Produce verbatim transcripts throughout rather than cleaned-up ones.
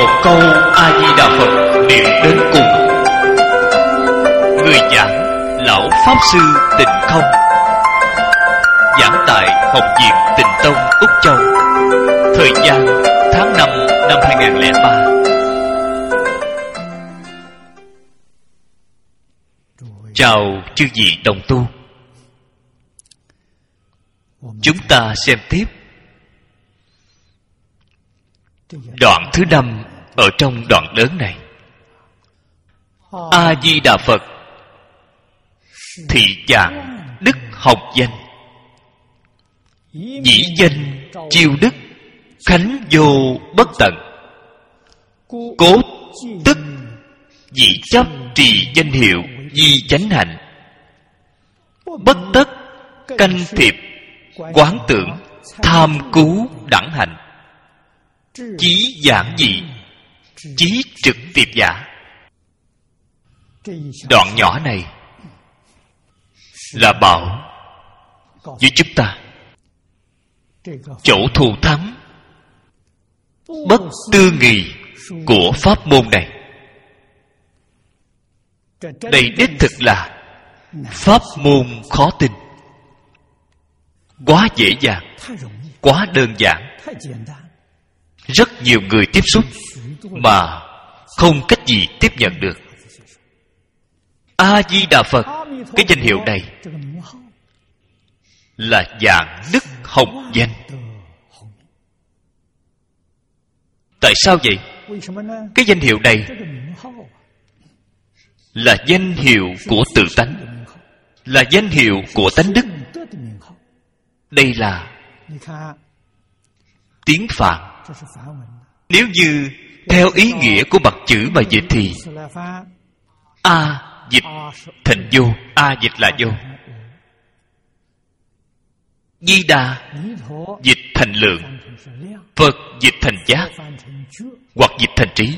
một câu A Di Đà Phật niệm đến cùng. Người giảng lão pháp sư Tịnh Không, giảng tại Học viện Tịnh Tông Úc Châu. Thời gian tháng năm năm hai nghìn lẻ ba. Chào chư vị đồng tu. Chúng ta xem tiếp đoạn thứ năm ở trong đoạn lớn này. A Di Đà Phật thị giảng đức học danh, dĩ danh chiêu đức, khánh vô bất tận. Cố tức dị chấp trì danh hiệu di chánh hạnh, bất tất canh thiệp quán tưởng tham cứu đẳng hạnh. Chí giảng dị, chí trực tiếp giả. Đoạn nhỏ này là bảo với chúng ta chỗ thù thắng bất tư nghì của pháp môn này. Đây đích thực là pháp môn khó tin, quá dễ dàng, quá đơn giản. Rất nhiều người tiếp xúc mà không cách gì tiếp nhận được. A Di Đà Phật, cái danh hiệu này là dạng đức học danh. Tại sao vậy? Cái danh hiệu này là danh hiệu của tự tánh, là danh hiệu của tánh đức. Đây là tiếng Phạn. Nếu như theo ý nghĩa của mặt chữ mà dịch thì A dịch thành vô, A dịch là vô. Di Đà dịch thành lượng, Phật dịch thành giác, hoặc dịch thành trí.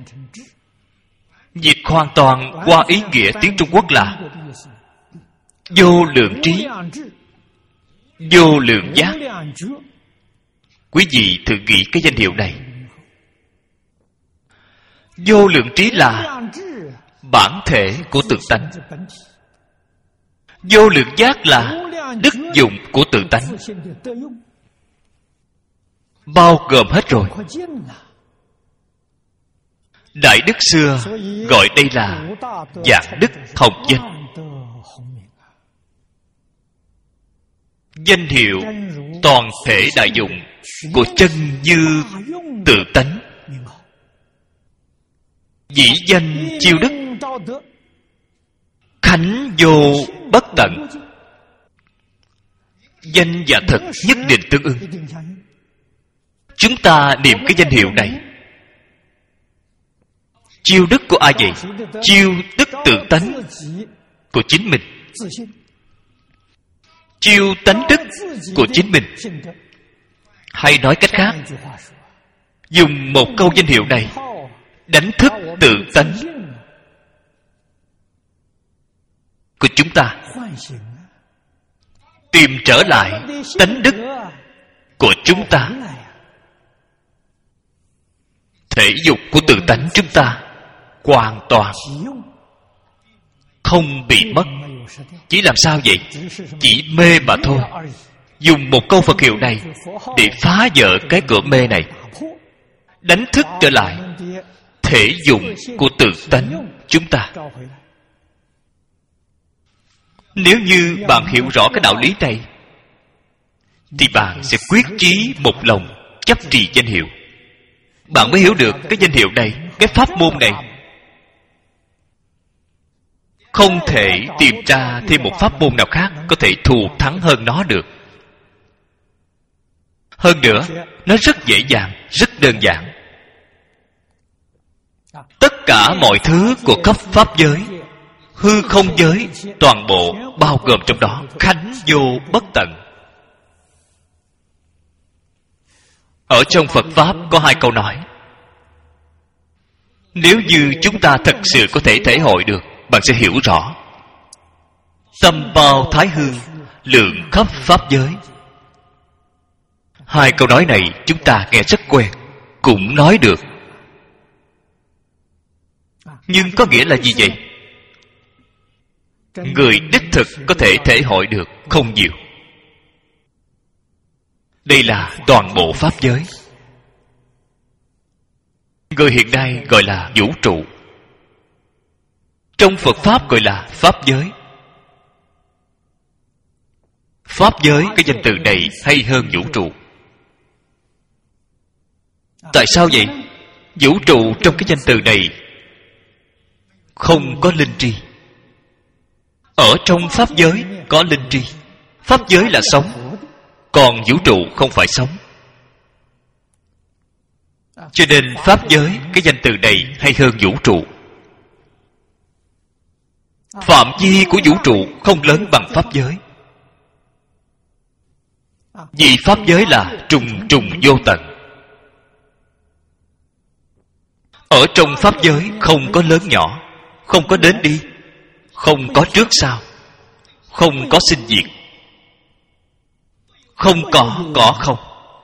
Dịch hoàn toàn qua ý nghĩa tiếng Trung Quốc là vô lượng trí, vô lượng giác. Quý vị thử nghĩ cái danh hiệu này. Vô lượng trí là bản thể của tự tánh, vô lượng giác là đức dụng của tự tánh, bao gồm hết rồi. Đại đức xưa gọi đây là dạng đức học danh. Danh hiệu toàn thể đại dụng của chân như tự tánh, dĩ danh chiêu đức, khánh vô bất tận. Danh và thật nhất định tương ưng. Chúng ta niệm cái danh hiệu này. Chiêu đức của ai vậy? Chiêu tức tự tánh của chính mình, chiêu tánh đức của chính mình. Hay nói cách khác, dùng một câu danh hiệu này đánh thức tự tánh của chúng ta, tìm trở lại tánh đức của chúng ta. Thể dục của tự tánh chúng ta hoàn toàn không bị mất. Chỉ làm sao vậy? Chỉ mê mà thôi. Dùng một câu Phật hiệu này để phá vỡ cái cửa mê này, đánh thức trở lại thể dụng của tự tánh chúng ta. Nếu như bạn hiểu rõ cái đạo lý này, thì bạn sẽ quyết chí một lòng chấp trì danh hiệu. Bạn mới hiểu được cái danh hiệu này, cái pháp môn này không thể tìm ra thêm một pháp môn nào khác có thể thù thắng hơn nó được. Hơn nữa, nó rất dễ dàng, rất đơn giản. Tất cả mọi thứ của khắp pháp giới, hư không giới, toàn bộ bao gồm trong đó, khánh vô bất tận. Ở trong Phật Pháp có hai câu nói. Nếu như chúng ta thật sự có thể thể hội được, bạn sẽ hiểu rõ. Tâm bao thái hư, lượng khắp pháp giới. Hai câu nói này chúng ta nghe rất quen, cũng nói được. Nhưng có nghĩa là gì vậy? Người đích thực có thể thể hội được không nhiều. Đây là toàn bộ pháp giới. Người hiện nay gọi là vũ trụ, trong Phật Pháp gọi là pháp giới. Pháp giới, cái danh từ này hay hơn vũ trụ. Tại sao vậy? Vũ trụ trong cái danh từ này không có linh tri. Ở trong pháp giới có linh tri. Pháp giới là sống, còn vũ trụ không phải sống. Cho nên pháp giới, cái danh từ này hay hơn vũ trụ. Phạm vi của vũ trụ không lớn bằng pháp giới, vì pháp giới là trùng trùng vô tận. Ở trong pháp giới không có lớn nhỏ, không có đến đi, không có trước sau, không có sinh diệt, không có có không.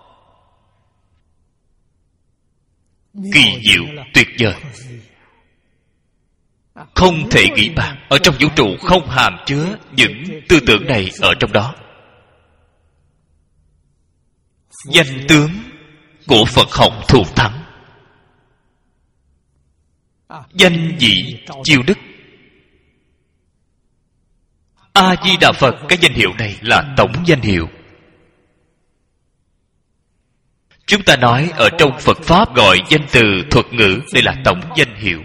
Kỳ diệu tuyệt vời, không thể nghĩ bàn. Ở trong vũ trụ không hàm chứa những tư tưởng này ở trong đó. Danh tướng của Phật học thù thắng, danh vị chiêu đức. A Di Đà Phật, cái danh hiệu này là tổng danh hiệu. Chúng ta nói ở trong Phật Pháp gọi danh từ thuật ngữ, đây là tổng danh hiệu.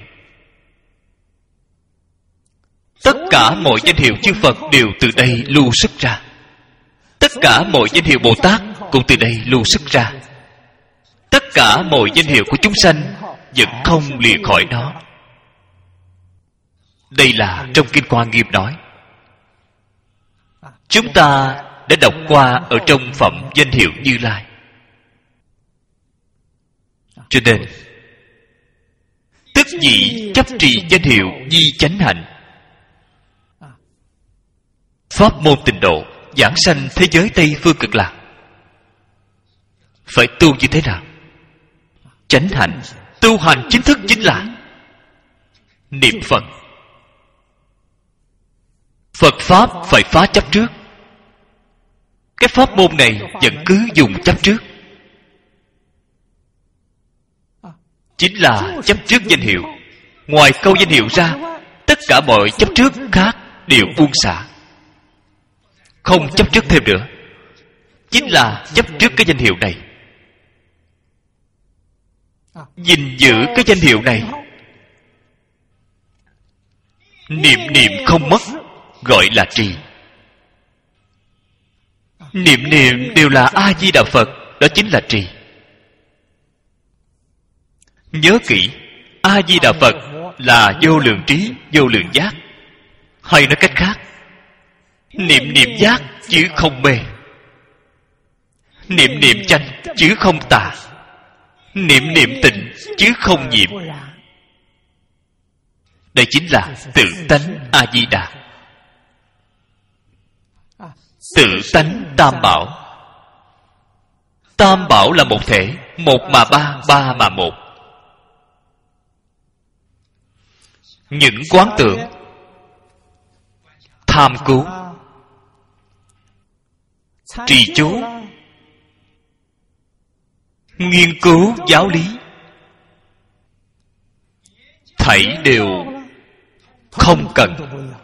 Tất cả mọi danh hiệu chư Phật đều từ đây lưu xuất ra. Tất cả mọi danh hiệu Bồ Tát cũng từ đây lưu xuất ra. Tất cả mọi danh hiệu của chúng sanh vẫn không lìa khỏi nó. Đây là trong Kinh Hoa Nghiêm nói. Chúng ta đã đọc qua ở trong phẩm danh hiệu Như Lai. Cho nên tức nhị chấp trì danh hiệu Di Chánh Hạnh, pháp môn tịnh độ, giảng sanh thế giới Tây Phương Cực Lạc. Phải tu như thế nào? Chánh hạnh. Tu hành chính thức chính là niệm Phật. Phật Pháp phải phá chấp trước. Cái pháp môn này vẫn cứ dùng chấp trước, chính là chấp trước danh hiệu. Ngoài câu danh hiệu ra, tất cả mọi chấp trước khác đều buông xả, không chấp trước thêm nữa. Chính là chấp trước cái danh hiệu này, gìn giữ cái danh hiệu này. Niệm niệm không mất, gọi là trì. Niệm niệm đều là A Di Đà Phật, đó chính là trì. Nhớ kỹ, A Di Đà Phật là vô lượng trí, vô lượng giác. Hay nói cách khác, niệm niệm giác chứ không mê, niệm niệm chánh chứ không tà, niệm niệm tịnh chứ không nhiễm. Đây chính là tự tánh A Di Đà. Tự tánh Tam Bảo. Tam Bảo là một thể, một mà ba, ba mà một. Những quán tưởng, tham cứu, trì chú, nghiên cứu giáo lý, thảy đều không cần.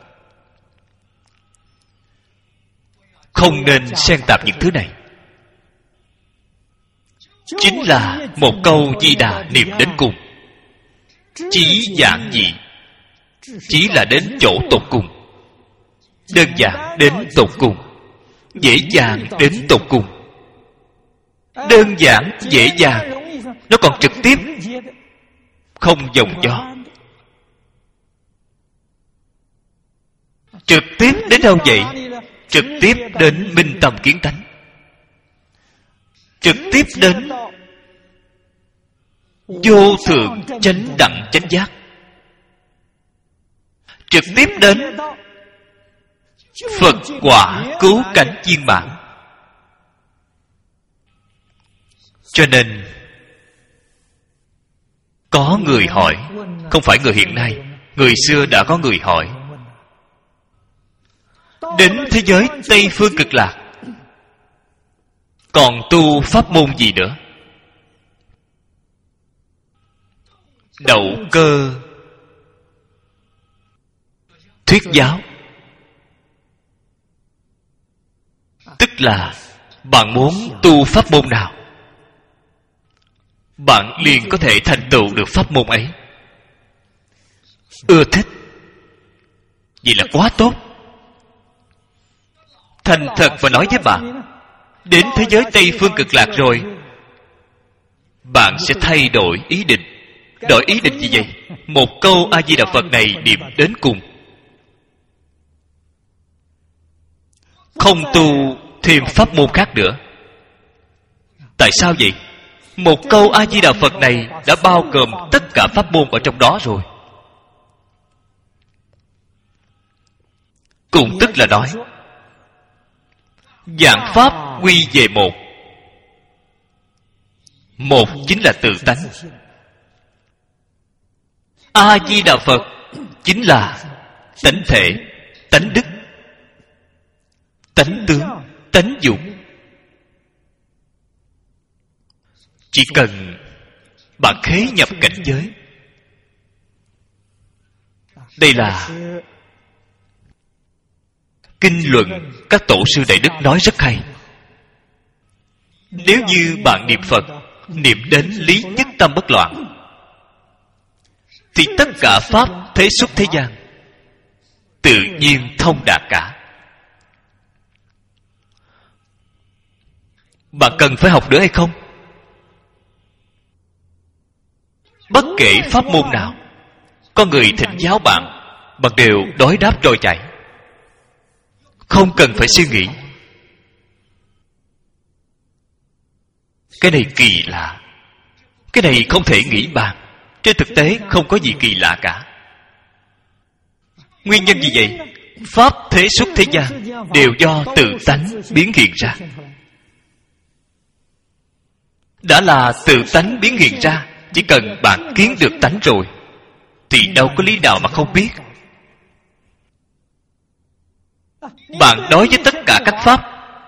Không nên xen tạp những thứ này. Chính là một câu Di Đà niệm đến cùng, chí giản dị, chỉ là đến chỗ tột cùng, đơn giản đến tột cùng, dễ dàng đến tột cùng. Đơn giản, dễ dàng, nó còn trực tiếp, không vòng do. Trực tiếp đến đâu vậy? Trực tiếp đến minh tâm kiến tánh, trực tiếp đến vô thượng chánh đẳng chánh giác, trực tiếp đến Phật quả cứu cánh viên mãn. Cho nên có người hỏi, không phải người hiện nay, Người xưa đã có người hỏi, đến thế giới Tây Phương Cực Lạc còn tu pháp môn gì nữa? Đậu cơ thuyết giáo, tức là bạn muốn tu pháp môn nào, bạn liền có thể thành tựu được pháp môn ấy. Ưa thích, vậy là quá tốt. Thành thật và nói với bạn, đến thế giới Tây Phương Cực Lạc rồi, bạn sẽ thay đổi ý định. Đổi ý định gì vậy? Một câu A Di Đà Phật này niệm đến cùng, không tu thêm pháp môn khác nữa. Tại sao vậy? Một câu A Di Đà Phật này đã bao gồm tất cả pháp môn ở trong đó rồi. Cũng tức là nói, vạn pháp quy về một. Một chính là tự tánh. A Di Đà Phật chính là tánh thể, tánh đức, tánh tướng, tánh dụng. Chỉ cần bạn khế nhập cảnh giới. Đây là kinh luận các tổ sư Đại Đức nói rất hay. Nếu như bạn niệm Phật, niệm đến lý nhất tâm bất loạn, thì tất cả pháp thế xuất thế gian tự nhiên thông đạt cả. Bạn cần phải học nữa hay không? Bất kể pháp môn nào, có người thỉnh giáo bạn, bạn đều đối đáp trôi chảy, không cần phải suy nghĩ. Cái này kỳ lạ, cái này không thể nghĩ bàn. Trên thực tế không có gì kỳ lạ cả. Nguyên nhân gì vậy? Pháp thế xuất thế gian đều do tự tánh biến hiện ra. Đã là tự tánh biến hiện ra, chỉ cần bạn kiến được tánh rồi thì đâu có lý nào mà không biết. Bạn đối với tất cả các pháp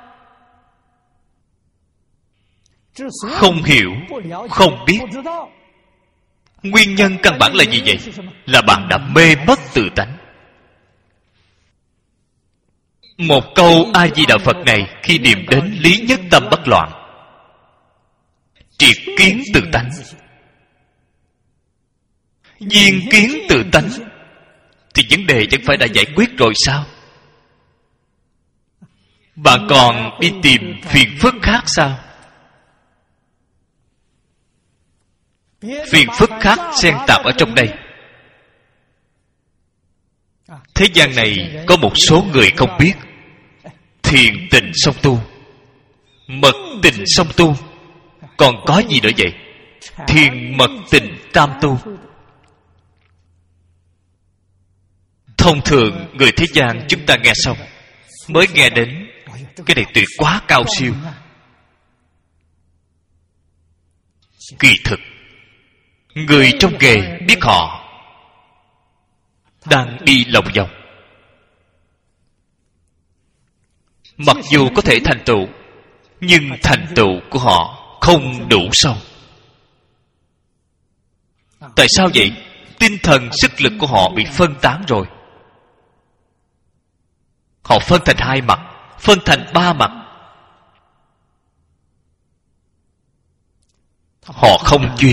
không hiểu, không biết. Nguyên nhân căn bản là gì vậy? Là bạn đã mê mất tự tánh. Một câu A Di Đà Phật này khi niệm đến lý nhất tâm bất loạn, triệt kiến tự tánh, viên kiến tự tánh, thì vấn đề chẳng phải đã giải quyết rồi sao? Bạn còn đi tìm phiền phức khác sao? Phiền phức khác xen tạp ở trong đây. Thế gian này có một số người không biết, thiền tình song tu, mật tình song tu, còn có gì nữa vậy? Thiền mật tình tam tu. Thông thường người thế gian chúng ta nghe xong mới nghe đến cái này tuyệt quá cao siêu. Kỳ thực người trong nghề biết họ đang đi lòng vòng. Mặc dù có thể thành tựu, nhưng thành tựu của họ không đủ sâu. Tại sao vậy? Tinh thần sức lực của họ bị phân tán rồi. Họ phân thành hai mặt, phân thành ba mặt. Họ không chuyên.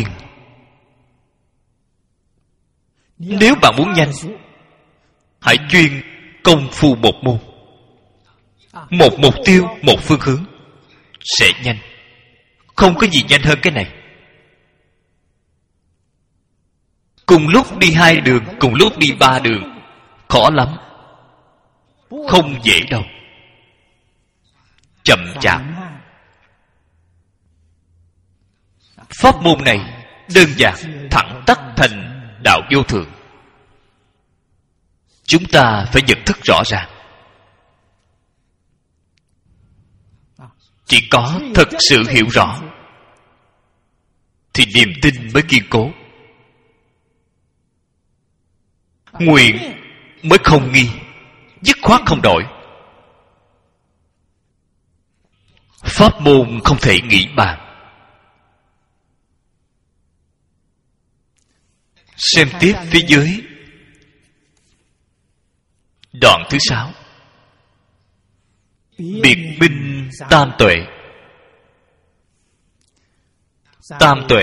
Nếu bạn muốn nhanh, hãy chuyên công phu một môn, một mục tiêu, một phương hướng, sẽ nhanh. Không có gì nhanh hơn cái này. Cùng lúc đi hai đường, cùng lúc đi ba đường, khó lắm, không dễ đâu. Chậm chạp. Pháp môn này đơn giản, thẳng tắp thành đạo vô thượng. Chúng ta phải nhận thức rõ ràng. Chỉ có thật sự hiểu rõ thì niềm tin mới kiên cố. nguyện mới không nghi, dứt khoát không đổi. Pháp môn không thể nghĩ bàn. Xem tiếp phía dưới đoạn thứ sáu. Biệt minh tam tuệ. Tam tuệ,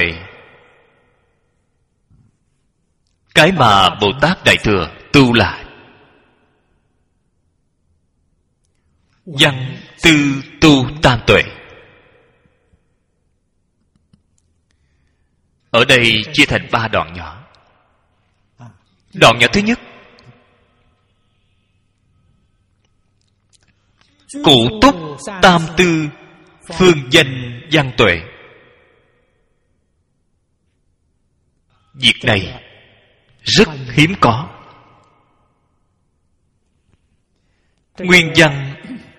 cái mà Bồ Tát Đại Thừa tu là văn tư tu tam tuệ. Ở đây chia thành ba đoạn nhỏ. Đoạn nhỏ thứ nhất, cụ túc tam tư phương danh văn tuệ. Việc này rất hiếm có. Nguyên văn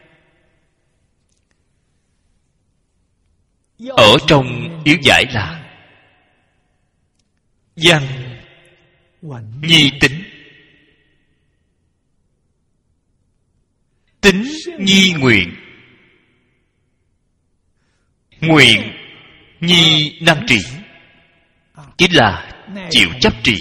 ở trong yếu giải là văn nhi tính, tính nhi nguyện, nguyện nhi năng trì, chính là chịu chấp trì.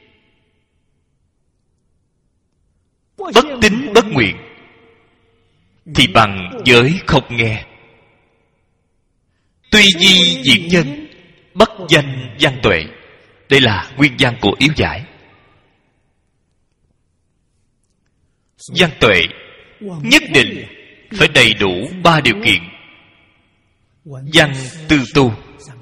Bất tính bất nguyện thì bằng giới không nghe. Tuy di diễn nhân, bất danh văn tuệ. Đây là nguyên văn của yếu giải. Văn tuệ nhất định phải đầy đủ ba điều kiện. Văn tư tu.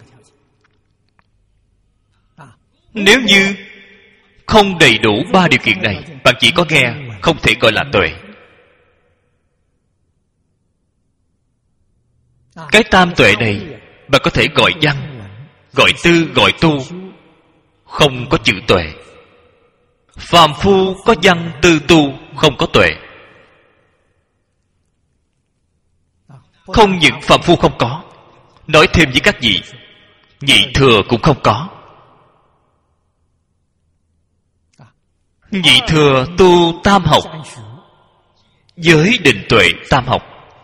Nếu như không đầy đủ ba điều kiện này, bạn chỉ có nghe, không thể gọi là tuệ. Cái tam tuệ này bạn có thể gọi văn, gọi tư, gọi tu, không có chữ tuệ. Phàm phu có văn tư tu, không có tuệ. Không những phàm phu không có, nói thêm với các vị, nhị thừa cũng không có. Nhị thừa tu tam học, giới định tuệ tam học.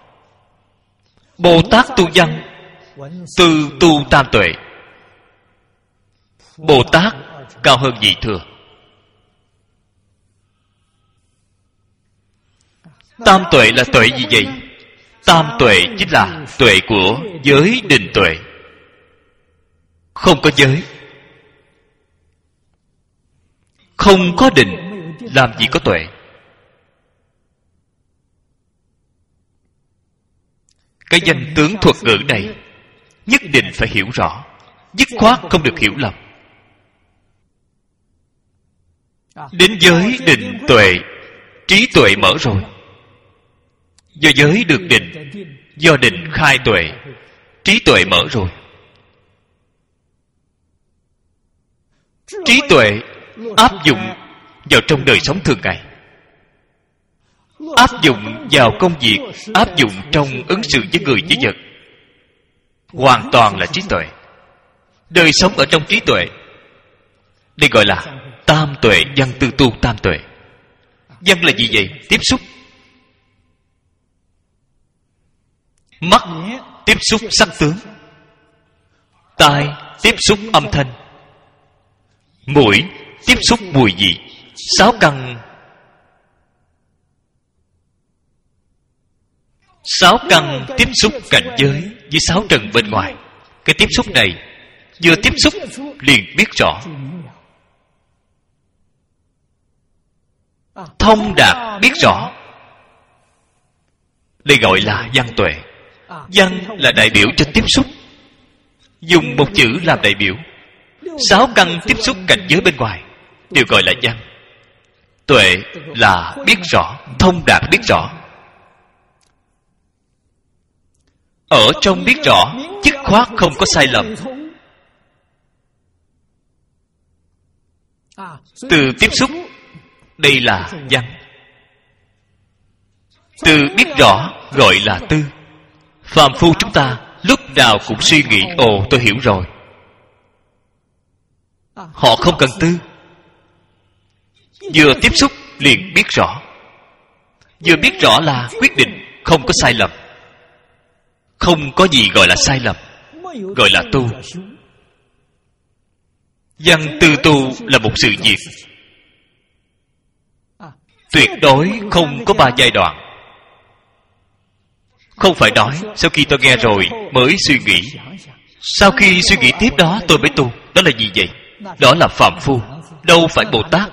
Bồ Tát tu văn, tư tu tam tuệ. Bồ Tát cao hơn nhị thừa. Tam tuệ là tuệ gì vậy? Tam tuệ chính là tuệ của giới định tuệ. Không có giới, không có định, làm gì có tuệ. Cái danh tướng thuật ngữ này nhất định phải hiểu rõ, dứt khoát không được hiểu lầm. Đến giới định tuệ, trí tuệ mở rồi. Do giới được định, do định khai tuệ, trí tuệ mở rồi. Trí tuệ áp dụng vào trong đời sống thường ngày, áp dụng vào công việc, áp dụng trong ứng xử với người với vật, hoàn toàn là trí tuệ. Đời sống ở trong trí tuệ, đây gọi là tam tuệ văn tư tu tam tuệ. Văn là gì vậy? Tiếp xúc. Mắt tiếp xúc sắc tướng, tai tiếp xúc âm thanh, mũi tiếp xúc mùi vị. Sáu căn Sáu căn tiếp xúc cảnh giới với sáu trần bên ngoài. Cái tiếp xúc này vừa tiếp xúc liền biết rõ, thông đạt biết rõ. Đây gọi là văn tuệ. Văn là đại biểu cho tiếp xúc, dùng một chữ làm đại biểu. Sáu căn tiếp xúc cảnh giới bên ngoài đều gọi là văn. Tuệ là biết rõ, thông đạt biết rõ. Ở trong biết rõ, dứt khoát không có sai lầm. Từ tiếp xúc, đây là văn. Từ biết rõ gọi là tư. Phàm phu chúng ta lúc nào cũng suy nghĩ, ồ tôi hiểu rồi. Họ không cần tư. Vừa tiếp xúc liền biết rõ. Vừa biết rõ là quyết định không có sai lầm. Không có gì gọi là sai lầm, gọi là tu. Văn tư tu là một sự việc tuyệt đối không có ba giai đoạn. Không phải nói sau khi tôi nghe rồi mới suy nghĩ, sau khi suy nghĩ tiếp đó tôi mới tu. Đó là gì vậy? Đó là phàm phu, đâu phải Bồ Tát.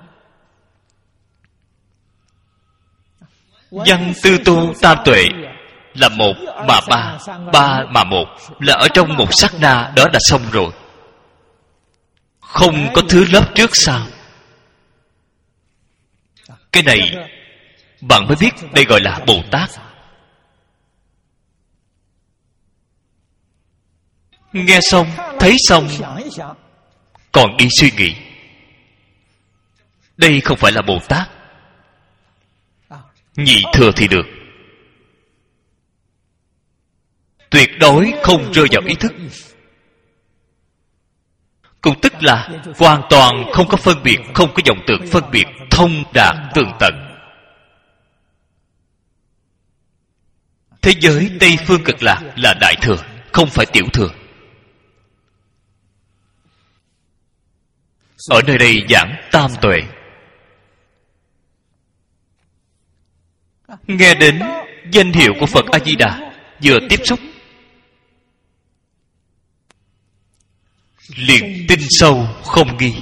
Văn tư tu tam tuệ là một mà ba, ba mà một, là ở trong một sát na đó đã xong rồi. Không có thứ lớp trước sau. Cái này bạn mới biết đây gọi là Bồ Tát. Nghe xong, thấy xong, còn đi suy nghĩ. Đây không phải là Bồ Tát. Nhị thừa thì được. Tuyệt đối không rơi vào ý thức. Cũng tức là hoàn toàn không có phân biệt, không có vọng tưởng phân biệt, thông đạt tường tận. Thế giới Tây Phương Cực Lạc là đại thừa, không phải tiểu thừa. Ở nơi đây giảng tam tuệ. Nghe đến danh hiệu của Phật A Di Đà, vừa tiếp xúc liền tin sâu không nghi,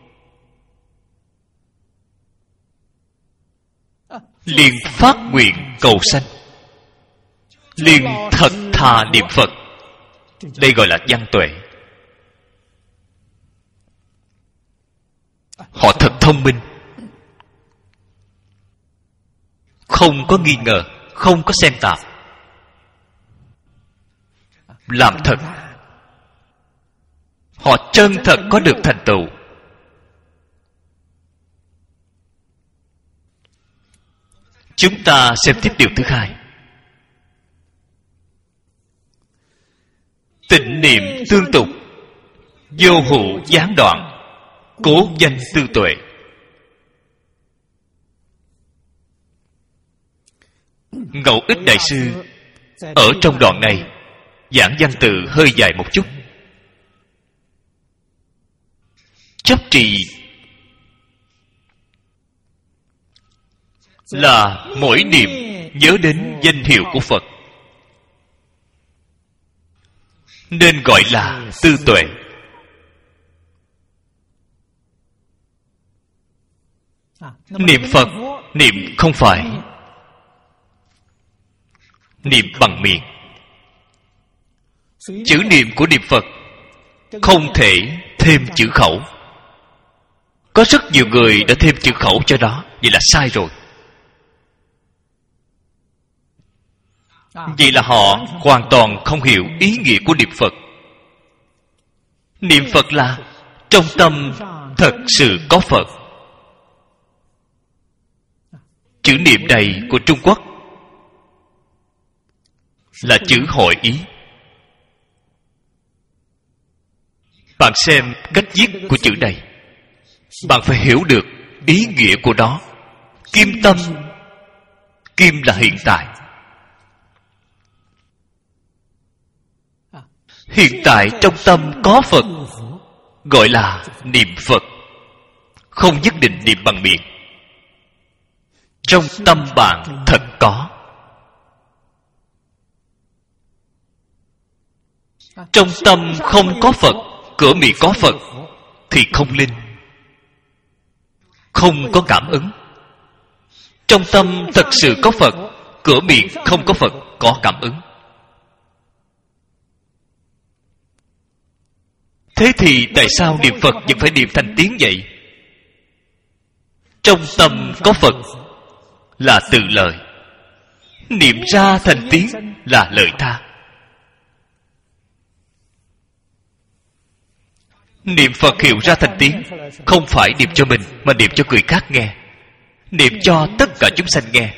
liền phát nguyện cầu sanh, liền thật thà niệm Phật. Đây gọi là văn tuệ. Họ thật thông minh, không có nghi ngờ, không có xen tạp, làm thật. Họ chân thật có được thành tựu. Chúng ta xem tiếp điều thứ hai. Tịnh niệm tương tục, vô hữu gián đoạn, cố danh tư tuệ. Ngẫu Ích Đại Sư ở trong đoạn này giảng văn từ hơi dài một chút. Chấp trì là mỗi niệm nhớ đến danh hiệu của Phật, nên gọi là tư tuệ. Niệm Phật, niệm không phải niệm bằng miệng. Chữ niệm của niệm Phật không thể thêm chữ khẩu. Có rất nhiều người đã thêm chữ khẩu cho đó, vậy là sai rồi. Vậy là họ hoàn toàn không hiểu ý nghĩa của niệm Phật. Niệm Phật là trong tâm thật sự có Phật. Chữ niệm này của Trung Quốc là chữ hội ý. Bạn xem cách viết của chữ này, bạn phải hiểu được ý nghĩa của nó. Kim tâm, kim là hiện tại. Hiện tại trong tâm có Phật, gọi là niệm Phật. Không nhất định niệm bằng miệng. Trong tâm bạn thật có. Trong tâm không có Phật, cửa miệng có Phật thì không linh, không có cảm ứng. Trong tâm thật sự có Phật, cửa miệng không có Phật, có cảm ứng. Thế thì tại sao niệm Phật vẫn phải niệm thành tiếng vậy? Trong tâm có Phật là từ lời, niệm ra thành tiếng là lời tha. Niệm Phật hiệu ra thành tiếng không phải niệm cho mình, mà niệm cho người khác nghe, niệm cho tất cả chúng sanh nghe.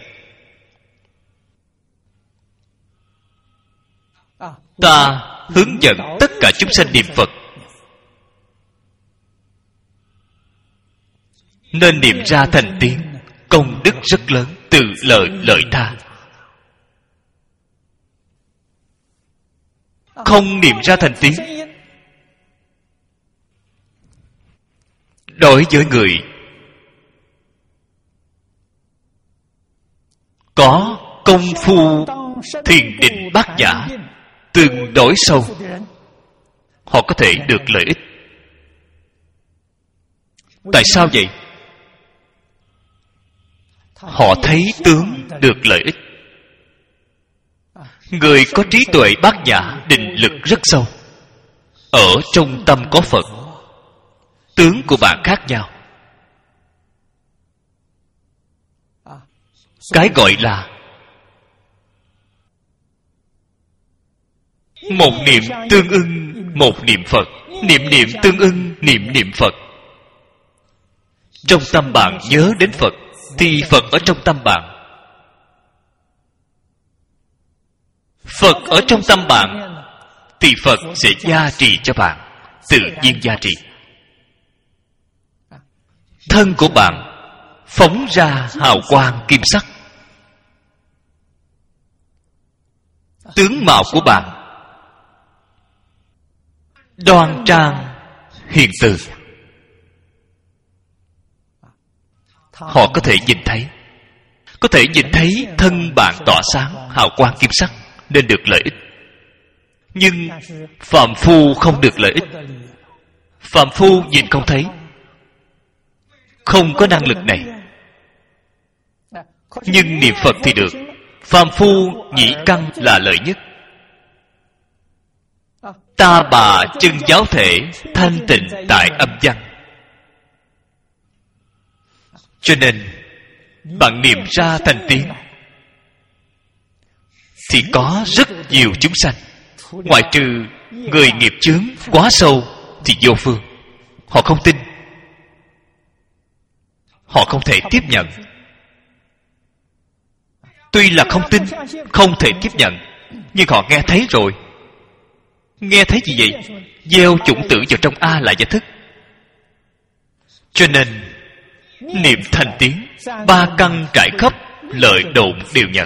Ta hướng dẫn tất cả chúng sanh niệm Phật. nên niệm ra thành tiếng, công đức rất lớn, từ lợi lợi tha. Không niệm ra thành tiếng, đối với người có công phu thiền định bát nhã tương đối sâu, họ có thể được lợi ích. Tại sao vậy? Họ thấy tướng được lợi ích. Người có trí tuệ bát nhã, định lực rất sâu, ở trong tâm có Phật. Tướng của bạn khác nhau. Cái gọi là một niệm tương ưng một niệm Phật, niệm niệm tương ưng niệm niệm Phật. Trong tâm bạn nhớ đến Phật, thì Phật ở trong tâm bạn. Phật ở trong tâm bạn, thì Phật sẽ gia trì cho bạn, tự nhiên gia trì. Thân của bạn phóng ra hào quang kim sắc. Tướng mạo của bạn đoan trang hiền từ. Họ có thể nhìn thấy, có thể nhìn thấy thân bạn tỏa sáng hào quang kim sắc, nên được lợi ích. Nhưng phàm phu không được lợi ích. Phàm phu nhìn không thấy, không có năng lực này. Nhưng niệm Phật thì được. Phàm phu nhĩ căn là lợi nhất. Ta bà chân giáo thể thanh tịnh tại âm văn. Cho nên bạn niệm ra thành tiếng, thì có rất nhiều chúng sanh, ngoại trừ người nghiệp chướng quá sâu thì vô phương. Họ không tin, họ không thể tiếp nhận. Tuy là không tin, không thể tiếp nhận, nhưng họ nghe thấy rồi. Nghe thấy gì vậy? Gieo chủng tử vào trong A lại giải thức. Cho nên niệm thành tiếng, ba căn trải khắp, lợi độn đều nhận.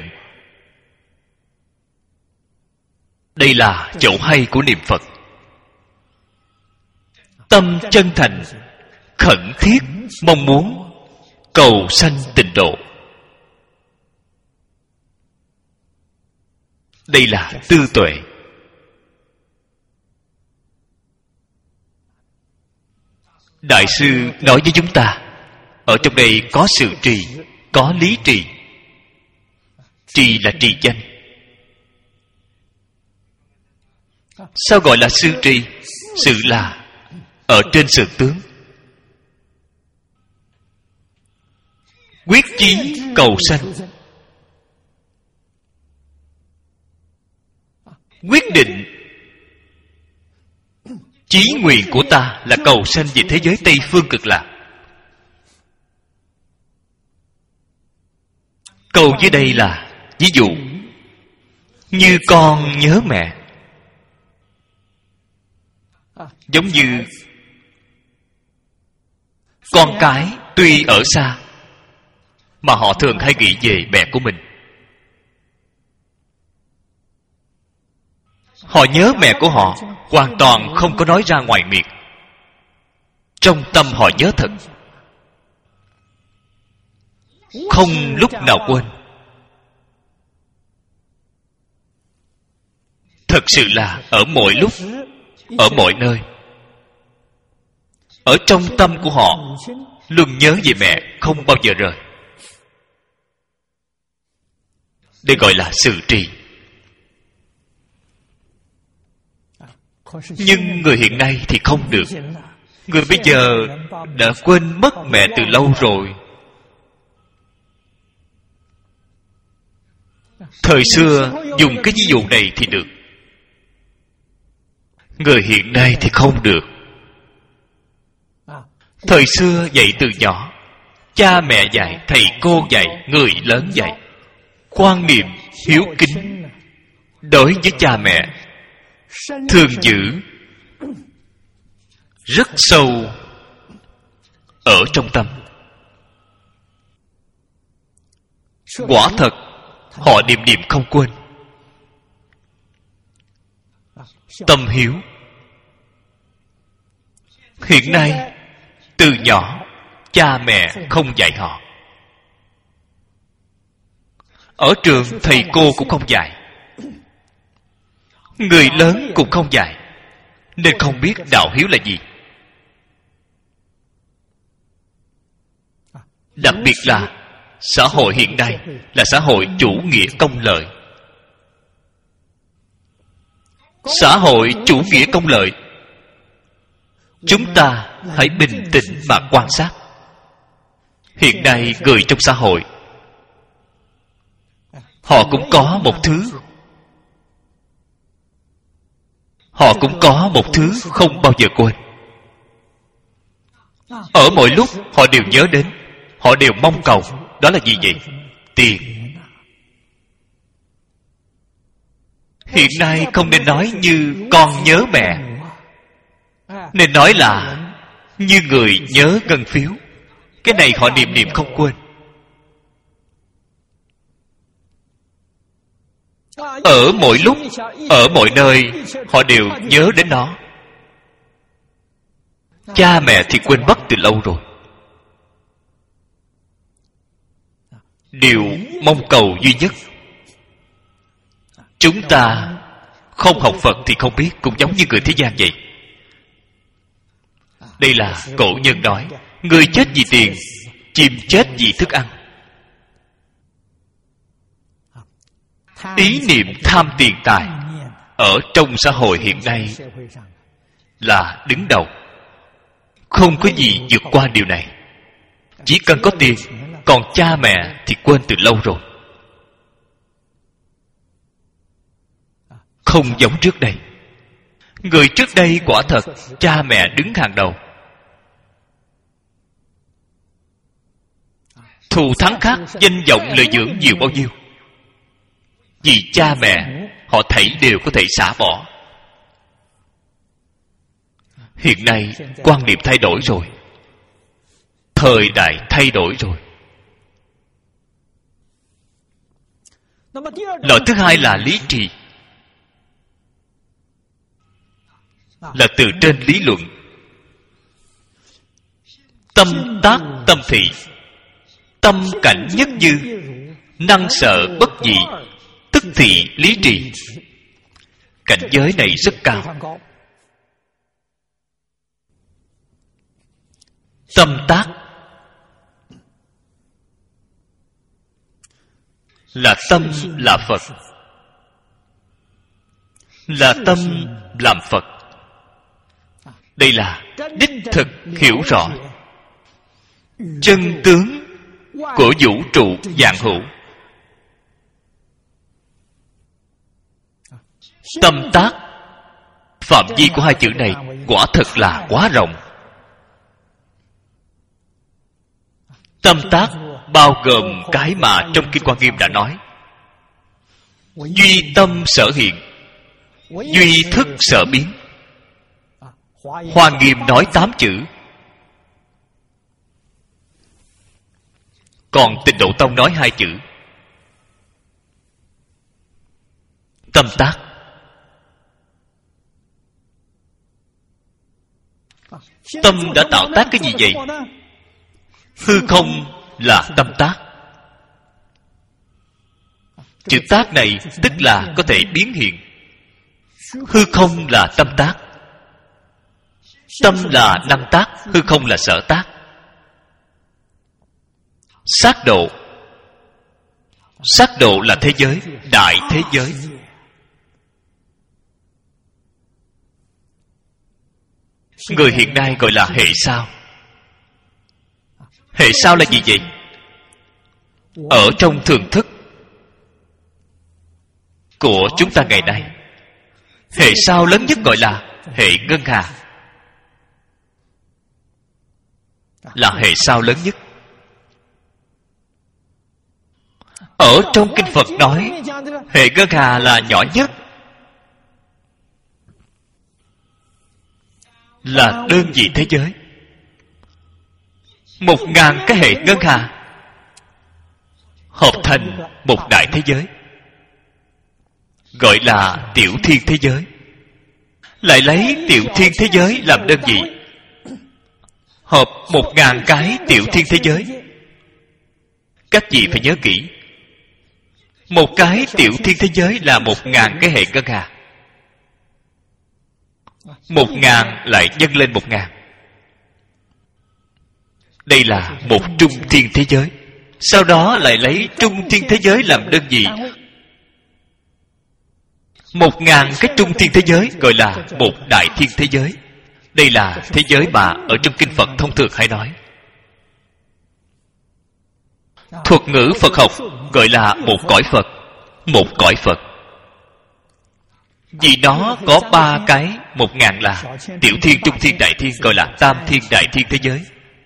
Đây là chỗ hay của niệm Phật. Tâm chân thành, khẩn thiết, mong muốn cầu sanh tịnh độ. Đây là tư tuệ. Đại sư nói với chúng ta, ở trong đây có sự trì, có lý trì. Trì là trì danh. Sao gọi là sư trì? Sự là ở trên sự tướng. Quyết chí cầu sanh. Quyết định chí nguyện của ta là cầu sanh về thế giới Tây Phương Cực Lạc. Cầu dưới đây là ví dụ như con nhớ mẹ. Giống như con cái tuy ở xa, mà họ thường hay nghĩ về mẹ của mình. Họ nhớ mẹ của họ, hoàn toàn không có nói ra ngoài miệng. Trong tâm họ nhớ thật, không lúc nào quên. Thật sự là ở mọi lúc, ở mọi nơi, ở trong tâm của họ luôn nhớ về mẹ, không bao giờ rời. Đây gọi là sự trì. Nhưng người hiện nay thì không được. Người bây giờ đã quên mất mẹ từ lâu rồi. Thời xưa dùng cái ví dụ này thì được. Người hiện nay thì không được. Thời xưa dạy từ nhỏ, cha mẹ dạy, thầy cô dạy, người lớn dạy, quan niệm hiếu kính đối với cha mẹ thường giữ rất sâu ở trong tâm. quả thật họ niệm niệm không quên. Tâm hiếu hiện nay từ nhỏ cha mẹ không dạy họ, ở trường thầy cô cũng không dạy, người lớn cũng không dạy, nên không biết đạo hiếu là gì. Đặc biệt là xã hội hiện nay là xã hội chủ nghĩa công lợi. Xã hội chủ nghĩa công lợi, chúng ta hãy bình tĩnh mà quan sát. Hiện nay người trong xã hội, họ cũng có một thứ Họ cũng có một thứ không bao giờ quên. Ở mọi lúc họ đều nhớ đến, họ đều mong cầu. Đó là gì vậy? Tiền. Hiện nay không nên nói như con nhớ mẹ, nên nói là như người nhớ ngân phiếu. Cái này họ niệm niệm không quên. Ở mọi lúc, ở mọi nơi, họ đều nhớ đến nó. Cha mẹ thì quên mất từ lâu rồi. Điều mong cầu duy nhất, chúng ta không học Phật thì không biết, cũng giống như người thế gian vậy. Đây là cổ nhân nói, người chết vì tiền, chim chết vì thức ăn. Ý niệm tham tiền tài ở trong xã hội hiện nay là đứng đầu. Không có gì vượt qua điều này. Chỉ cần có tiền, còn cha mẹ thì quên từ lâu rồi. Không giống trước đây. Người trước đây quả thật cha mẹ đứng hàng đầu. Thù thắng khác, danh vọng lợi dưỡng nhiều bao nhiêu. Vì cha mẹ, họ thảy đều có thể xả bỏ. Hiện nay quan niệm thay đổi rồi, thời đại thay đổi rồi. Loại thứ hai là lý trì, là từ trên lý luận. Tâm tác tâm thị, tâm cảnh nhất như, năng sợ bất dị, tức thị lý trì. Cảnh giới này rất cao. Tâm tác là tâm là Phật, là tâm làm Phật. Đây là đích thực hiểu rõ chân tướng của vũ trụ vạn hữu. Tâm tác, phạm vi của hai chữ này quả thật là quá rộng. Tâm tác bao gồm cái mà trong Kinh Hoa Nghiêm đã nói: duy tâm sở hiện, duy thức sở biến. Hoa Nghiêm nói tám chữ, còn Tịnh Độ Tông nói hai chữ. Tâm tác. Tâm đã tạo tác cái gì vậy? Hư không là tâm tác. Chữ tác này tức là có thể biến hiện. Hư không là tâm tác. Tâm là năng tác, hư không là sở tác. Sát độ. Sát độ là thế giới, đại thế giới. Người hiện nay gọi là hệ sao. Hệ sao là gì vậy? Ở trong thường thức của chúng ta ngày nay, hệ sao lớn nhất gọi là hệ ngân hà, là hệ sao lớn nhất. Ở trong Kinh Phật nói hệ ngân hà là nhỏ nhất, là đơn vị thế giới. Một ngàn cái hệ ngân hà hợp thành một đại thế giới, gọi là tiểu thiên thế giới. Lại lấy tiểu thiên thế giới làm đơn vị, hợp một ngàn cái tiểu thiên thế giới. Các vị phải nhớ kỹ, một cái tiểu thiên thế giới là một ngàn cái hệ ngân hà. Một ngàn lại nhân lên một ngàn. Đây là một trung thiên thế giới. Sau đó lại lấy trung thiên thế giới làm đơn vị, một ngàn cái trung thiên thế giới gọi là một đại thiên thế giới. Đây là thế giới mà ở trong kinh Phật thông thường hay nói. Thuật ngữ Phật học gọi là một cõi Phật. Một cõi Phật. Vì nó có ba cái một ngàn là tiểu thiên, trung thiên, đại thiên, gọi là tam thiên đại thiên thế giới.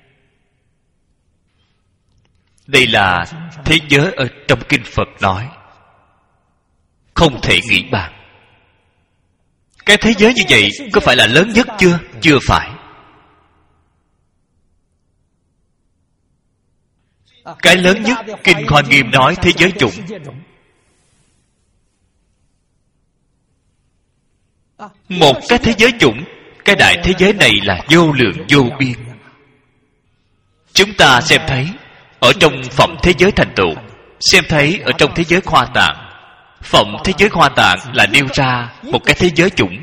Đây là thế giới ở trong kinh Phật nói, không thể nghĩ bàn. Cái thế giới như vậy có phải là lớn nhất chưa? Chưa phải. Cái lớn nhất kinh Hoa Nghiêm nói thế giới chủng. Một cái thế giới chủng, cái đại thế giới này là vô lượng vô biên. Chúng ta xem thấy ở trong phẩm thế giới thành tựu, xem thấy ở trong thế giới Hoa Tạng. Phẩm thế giới Hoa Tạng là nêu ra một cái thế giới chủng.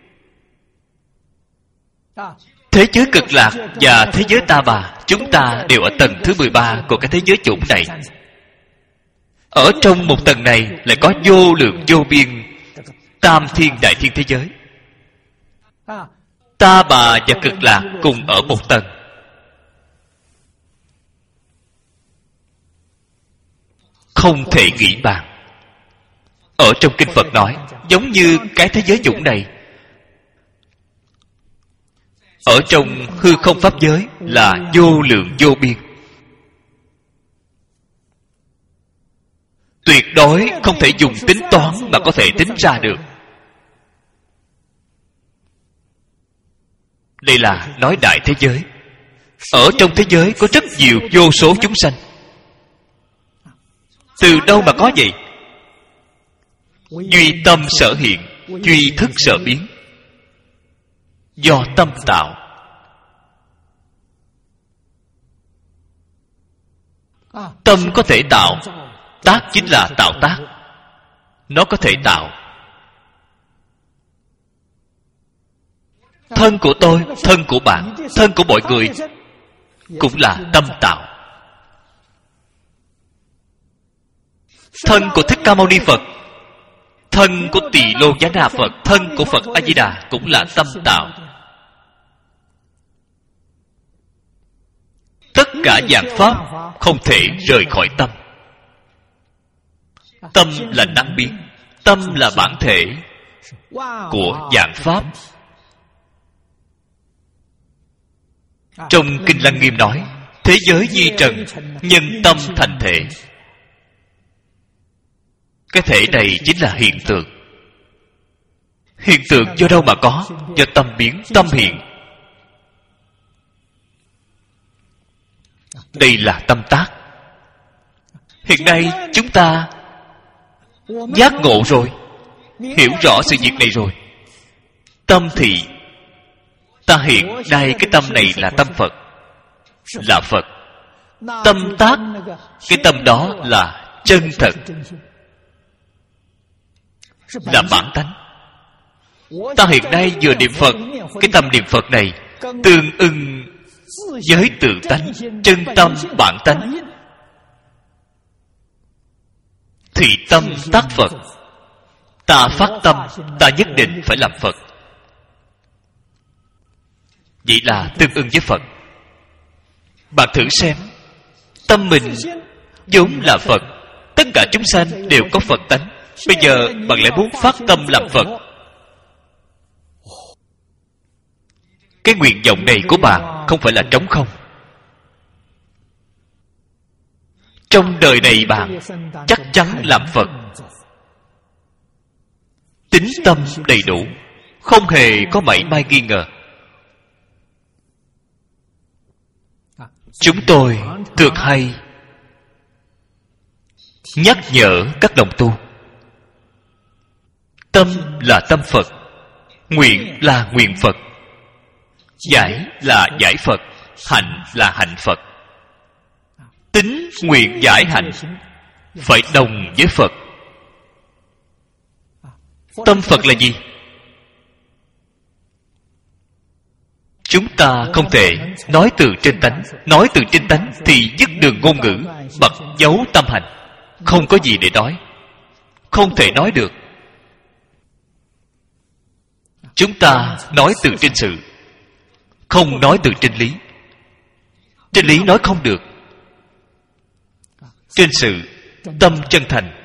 Thế giới Cực Lạc và thế giới Ta Bà, chúng ta đều ở tầng thứ mười ba của cái thế giới chủng này. Ở trong một tầng này lại có vô lượng vô biên tam thiên đại thiên thế giới. Ta Bà và Cực Lạc cùng ở một tầng. Không thể nghĩ bàn. Ở trong kinh Phật nói, giống như cái thế giới chủng này, ở trong hư không pháp giới là vô lượng vô biên. Tuyệt đối không thể dùng tính toán mà có thể tính ra được. Đây là nói đại thế giới. Ở trong thế giới có rất nhiều vô số chúng sanh. Từ đâu mà có vậy? Duy tâm sở hiện, duy thức sở biến. Do tâm tạo. Tâm có thể tạo, tác chính là tạo tác. Nó có thể tạo. Thân của tôi, thân của bạn, thân của mọi người cũng là tâm tạo. Thân của Thích Ca Mâu Ni Phật, thân của Tỳ Lô Giá Na Phật, thân của Phật A Di Đà cũng là tâm tạo. Tất cả vạn pháp không thể rời khỏi tâm. Tâm là năng biến, tâm là bản thể của vạn pháp. Trong kinh Lăng Nghiêm nói, thế giới di trần, nhân tâm thành thể. Cái thể này chính là hiện tượng. Hiện tượng do đâu mà có? Do tâm biến, tâm hiện. Đây là tâm tác. Hiện nay chúng ta giác ngộ rồi, hiểu rõ sự việc này rồi. Tâm thị, ta hiện đây cái tâm này là tâm Phật, là Phật. Tâm tác, cái tâm đó là chân thật, là bản tánh. Ta hiện nay vừa niệm Phật, cái tâm niệm Phật này tương ưng với tự tánh, chân tâm bản tánh, thì tâm tác Phật. Ta phát tâm, ta nhất định phải làm Phật. Vậy là tương ưng với Phật. Bạn thử xem, tâm mình vốn là Phật, tất cả chúng sanh đều có Phật tánh. Bây giờ bạn lại muốn phát tâm làm Phật. Cái nguyện vọng này của bạn không phải là trống không. Trong đời này bạn chắc chắn làm Phật. Tín tâm đầy đủ, không hề có mảy may nghi ngờ. Chúng tôi thường hay nhắc nhở các đồng tu. Tâm là tâm Phật, nguyện là nguyện Phật, giải là giải Phật, hành là hạnh Phật. Tính nguyện giải hạnh phải đồng với Phật. Tâm Phật là gì? Chúng ta không thể nói từ trên tánh. Nói từ trên tánh thì dứt đường ngôn ngữ, bật dấu tâm hành, không có gì để nói, không thể nói được. Chúng ta nói từ trên sự, không nói từ trên lý. Trên lý nói không được. Trên sự, tâm chân thành,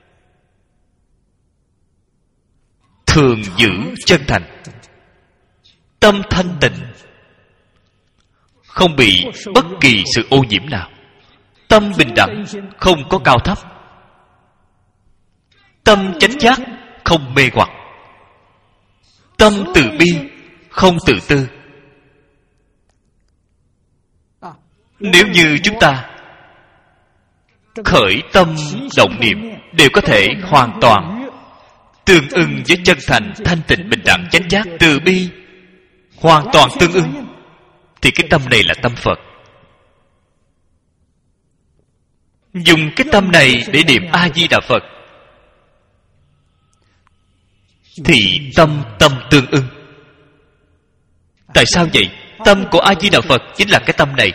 thường giữ chân thành, tâm thanh tịnh, không bị bất kỳ sự ô nhiễm nào. Tâm bình đẳng, không có cao thấp. Tâm chánh giác, không mê hoặc. Tâm từ bi, không tự tư. Nếu như chúng ta khởi tâm động niệm đều có thể hoàn toàn tương ưng với chân thành, thanh tịnh, bình đẳng, chánh giác, từ bi, hoàn toàn tương ưng, thì cái tâm này là tâm Phật. Dùng cái tâm này để niệm A Di Đà Phật thì tâm tâm tương ưng. Tại sao vậy? Tâm của A Di Đà Phật chính là cái tâm này.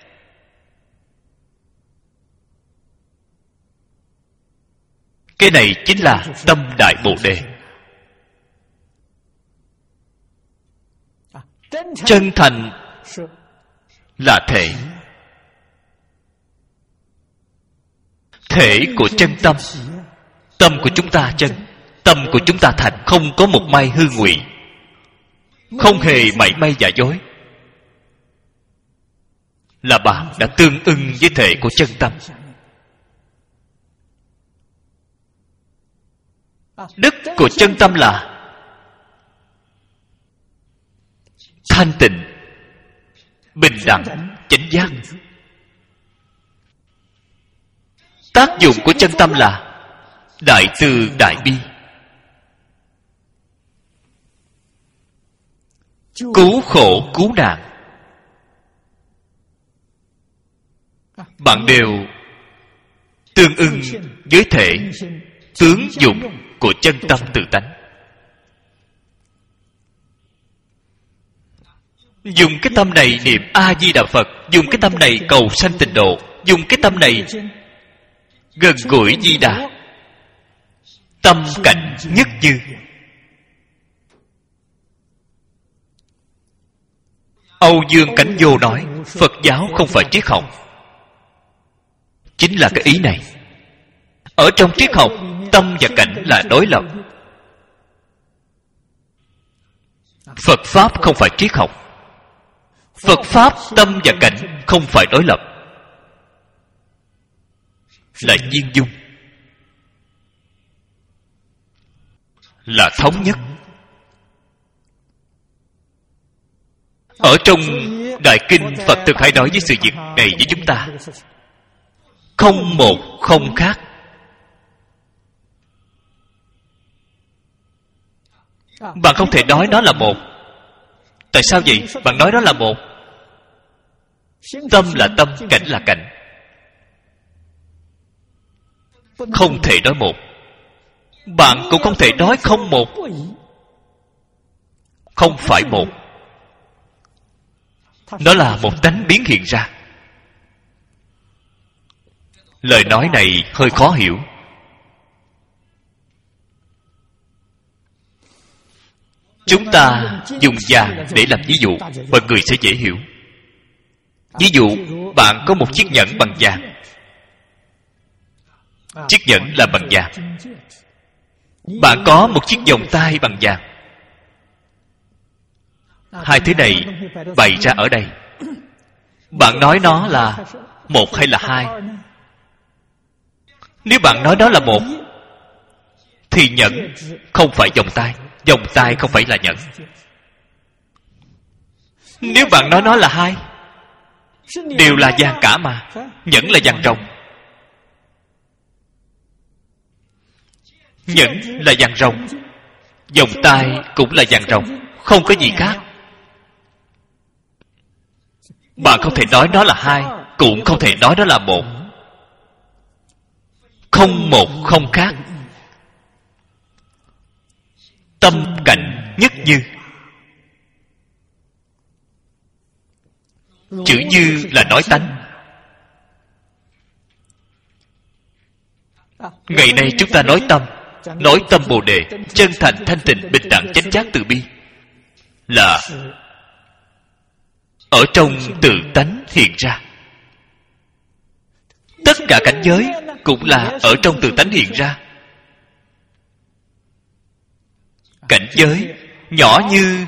Cái này chính là tâm Đại Bồ Đề. Chân thành là thể. Thể của chân tâm. Tâm của chúng ta chân, tâm của chúng ta thành, không có một may hư ngụy, không hề mảy may giả dối, là bạn đã tương ưng với thể của chân tâm. Đức của chân tâm là thanh tịnh, bình đẳng, chánh giác. Tác dụng của chân tâm là đại từ đại bi, cứu khổ cứu nạn. Bạn đều tương ưng với thể, tướng dụng của chân tâm tự tánh. Dùng cái tâm này niệm A Di Đà Phật, dùng cái tâm này cầu sanh tịnh độ, dùng cái tâm này gần gũi Di Đà, tâm cảnh nhất như. Âu Dương Cảnh Vô nói Phật giáo không phải triết học, chính là cái ý này. Ở trong triết học, tâm và cảnh là đối lập. Phật Pháp không phải triết học. Phật Pháp, tâm và cảnh không phải đối lập, là viên dung, là thống nhất. Ở trong Đại Kinh, Phật thực hay nói với sự việc này với chúng ta: không một không khác. Bạn không thể nói nó là một. Tại sao vậy? Bạn nói đó là một. Tâm là tâm, cảnh là cảnh, không thể nói một. Bạn cũng không thể nói không một. Không phải một. Nó là một tánh biến hiện ra. Lời nói này hơi khó hiểu. Chúng ta dùng vàng để làm ví dụ, mọi người sẽ dễ hiểu. Ví dụ, bạn có một chiếc nhẫn bằng vàng. Chiếc nhẫn là bằng vàng. Bạn có một chiếc vòng tay bằng vàng. Hai thứ này bày ra ở đây. Bạn nói nó là một hay là hai? Nếu bạn nói đó là một, thì nhẫn không phải vòng tay, vòng tay không phải là nhẫn. Nếu bạn nói nó là hai, đều là vàng cả mà, nhẫn là vàng ròng. Nhẫn là vàng rồng, vòng tay cũng là vàng rồng, không có gì khác. Bạn không thể nói nó là hai, cũng không thể nói nó là một. Không một không khác. Tâm cảnh nhất như. Chữ như là nói tánh. Ngày nay chúng ta nói tâm, nói tâm Bồ Đề, chân thành thanh tịnh bình đẳng chánh giác từ bi, là ở trong tự tánh hiện ra. Tất cả cảnh giới cũng là ở trong tự tánh hiện ra. Cảnh giới nhỏ như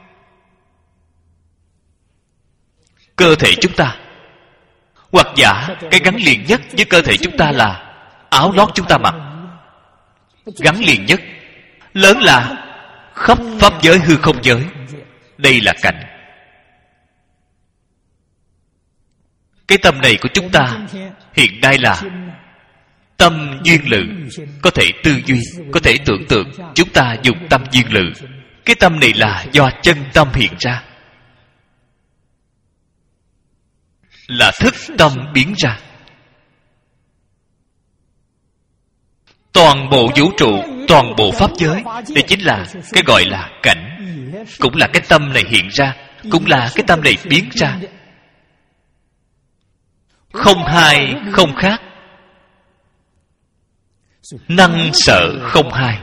cơ thể chúng ta, hoặc giả cái gắn liền nhất với cơ thể chúng ta là áo lót chúng ta mặc. Gắn liền nhất. Lớn là khắp pháp giới hư không giới. Đây là cảnh. Cái tâm này của chúng ta hiện nay là tâm duyên lự, có thể tư duy, có thể tưởng tượng. Chúng ta dùng tâm duyên lự. Cái tâm này là do chân tâm hiện ra, là thức tâm biến ra. Toàn bộ vũ trụ, toàn bộ pháp giới, đây chính là cái gọi là cảnh. Cũng là cái tâm này hiện ra, cũng là cái tâm này biến ra. Không hai, không khác. Năng sợ không hai.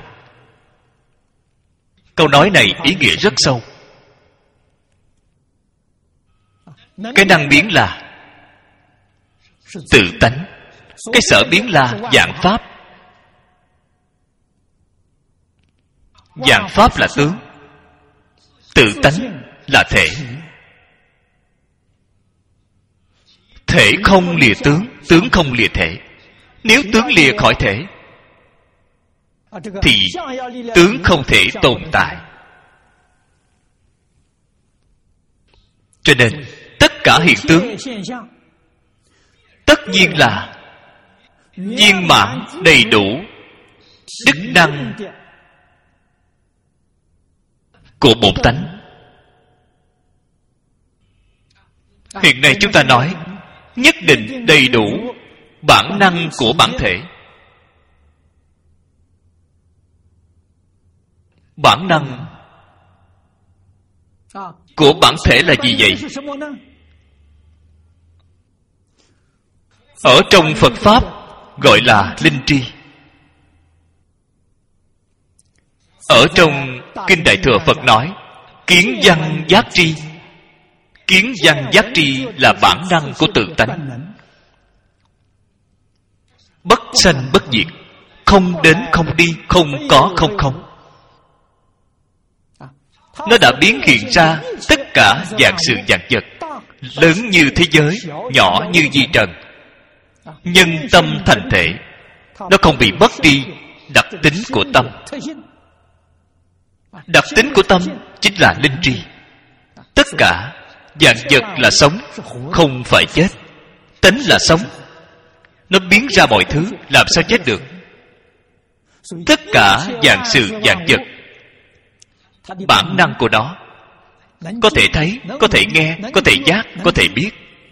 Câu nói này ý nghĩa rất sâu. Cái năng biến là tự tánh, cái sở biến là vạn pháp. Vạn pháp là tướng, tự tánh là thể. Thể không lìa tướng, tướng không lìa thể. Nếu tướng lìa khỏi thể thì tướng không thể tồn tại. Cho nên tất cả hiện tướng tất nhiên là viên mãn đầy đủ đức năng của bổn tánh. Hiện nay chúng ta nói nhất định đầy đủ bản năng của bản thể. Bản năng của bản thể là gì vậy? Ở trong Phật Pháp gọi là linh tri. Ở trong Kinh Đại Thừa Phật nói kiến văn giác tri. Kiến văn giác tri là bản năng của tự tánh. Bất sanh bất diệt, không đến không đi, không có không không. Nó đã biến hiện ra tất cả vạn sự vạn vật, lớn như thế giới, nhỏ như vi trần. Nhân tâm thành thể, nó không bị mất đi đặc tính của tâm. Đặc tính của tâm chính là linh tri. Tất cả vạn vật là sống, không phải chết. Tánh là sống, nó biến ra mọi thứ, làm sao chết được? Tất cả vạn sự vạn vật, bản năng của nó có thể thấy, có thể nghe, có thể giác, có thể biết.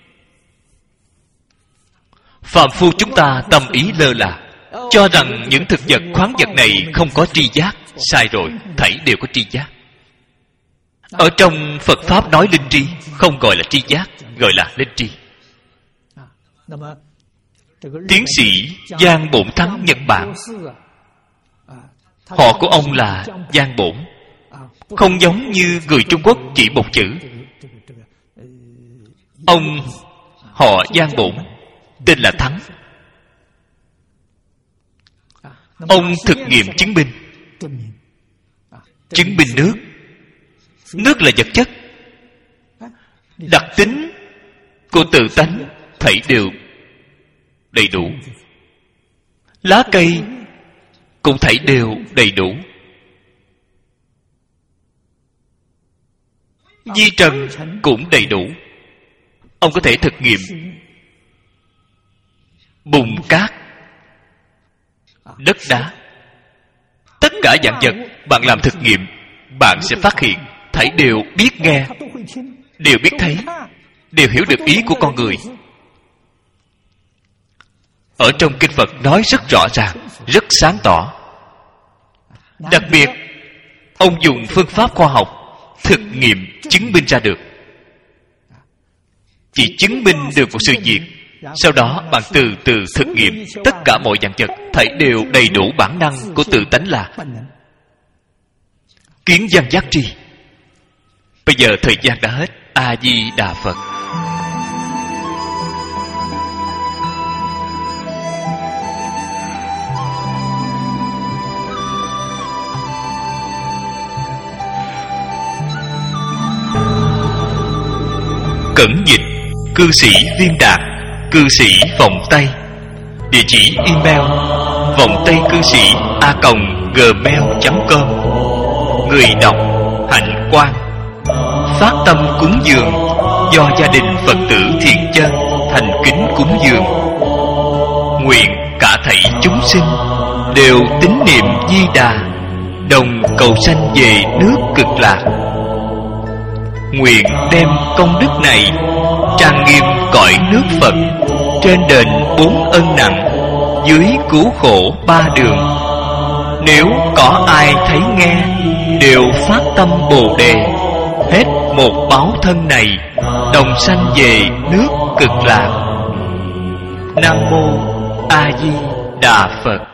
Phàm phu chúng ta tâm ý lơ là, cho rằng những thực vật khoáng vật này không có tri giác. Sai rồi, thảy đều có tri giác. Ở trong Phật Pháp nói linh tri, không gọi là tri giác, gọi là linh tri. Tiến sĩ Giang Bổn Thắng Nhật Bản, họ của ông là Giang Bổn, không giống như người Trung Quốc chỉ một chữ. Ông họ Giang Bổn, tên là Thắng. Ông thực nghiệm chứng minh. Chứng minh nước. Nước là vật chất. Đặc tính của tự tánh thảy đều đầy đủ. Lá cây cũng thảy đều đầy đủ. Vi trần cũng đầy đủ. Ông có thể thực nghiệm bùn cát, đất đá. cả vạn vật bạn làm thực nghiệm, bạn sẽ phát hiện thảy đều biết nghe, đều biết thấy, đều hiểu được ý của con người. Ở trong kinh Phật nói rất rõ ràng, rất sáng tỏ. Đặc biệt ông dùng phương pháp khoa học thực nghiệm chứng minh ra được. Chỉ chứng minh được một sự việc, sau đó bạn từ từ thực nghiệm. Tất cả mọi dạng vật thảy đều đầy đủ bản năng của tự tánh là kiến văn giác tri. Bây giờ thời gian đã hết. A Di Đà Phật. Cẩn dịch cư sĩ Viên Đạt, cư sĩ Vọng Tây. Địa chỉ email vọng tây cư sĩ a còng gmail chấm com. Người đọc Hạnh Quang. Phát tâm cúng dường do gia đình Phật tử Thiện Chân thành kính cúng dường. Nguyện cả thảy chúng sinh đều tín niệm Di Đà, đồng cầu sanh về nước Cực Lạc. Nguyện đem công đức này trang nghiêm cõi nước Phật, trên đền bốn ân nặng, dưới cứu khổ ba đường. Nếu có ai thấy nghe, đều phát tâm Bồ Đề, hết một báo thân này, đồng sanh về nước Cực Lạc. Nam mô A Di Đà Phật.